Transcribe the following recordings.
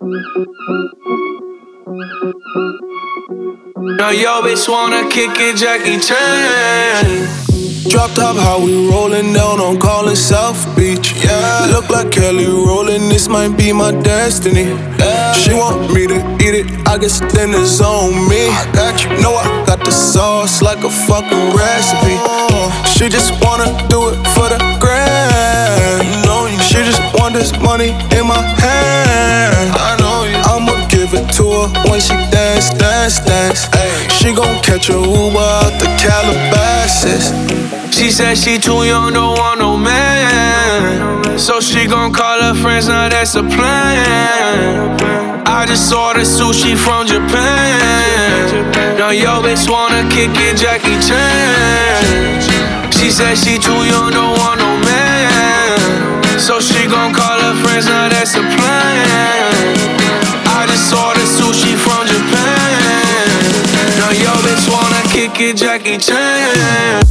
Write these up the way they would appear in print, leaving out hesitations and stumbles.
Now yo bitch wanna kick it, Jackie Chan. Drop top, how we rollin' down on Collins South Beach. Yeah, look like Kelly rollin', this might be my destiny. Yeah. She want me to eat it, I guess then it's on me. I got you, know I got the sauce like a fucking recipe. She just wanna do it for the grand. She just want this money in my hand. I know you. I'ma give it to her when she dance, dance, dance. Ay. She gon' catch a Uber out the Calabasas. She said she too young, don't want no man. So she gon' call her friends, now that's a plan. I just ordered sushi from Japan. Now yo bitch wanna kick it, Jackie Chan. She said she too young, don't want no man. So she gon' call her friends, now that's a plan. I just ordered sushi from Japan. Now yo bitch wanna kick it, Jackie Chan.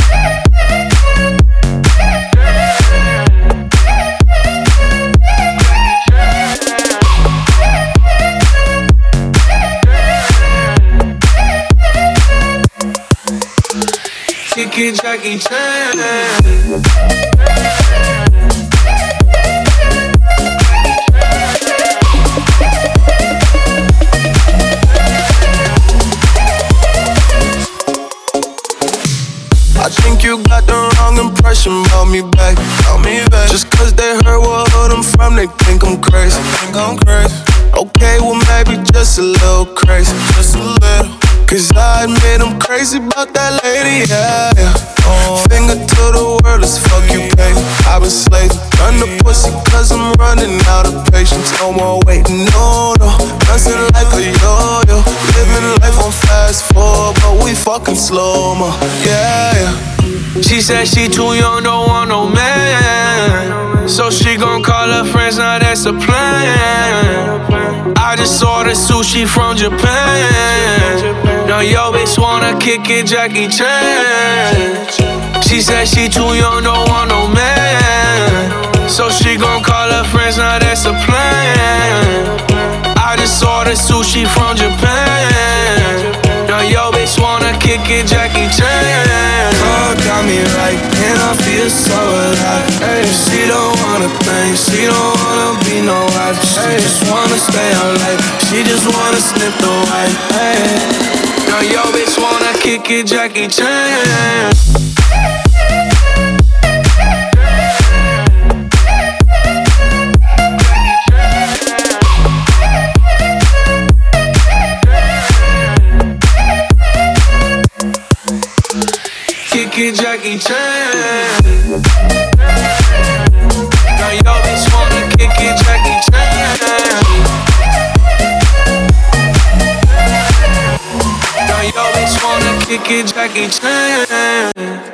Kick it, Jackie Chan. I think you got the wrong impression about me back. Just cause they heard what hood I'm from, they think I'm crazy. Okay, well maybe just a little crazy. Cause I admit I'm crazy about that lady, yeah. Finger to the world, let's fuck you, baby. I've been slaving, run the pussy cause I'm running out of patience. No more waiting, no. Dancing like a yo-yo. Living life on fast forward, but we fucking slow-mo, yeah. She said she too young, don't want no man. So she gon' call her friends, now that's a plan. I just ordered sushi from Japan. Now yo bitch wanna kick it, Jackie Chan. She said she too young, don't want no man. So she gon' call her friends, now that's a plan. I just ordered sushi from Japan. Now yo bitch wanna kick it, Jackie Chan. God got me right, and I feel so alive. Ay, she don't wanna think, she don't wanna be no wife. She just wanna stay alive, she just wanna sniff the white. Ay. Now yo bitch wanna kick it, Jackie Chan. Kick it, Jackie Chan. Now yo bitch wanna kick it, Jackie Chan. Now yo bitch wanna kick it, Jackie Chan.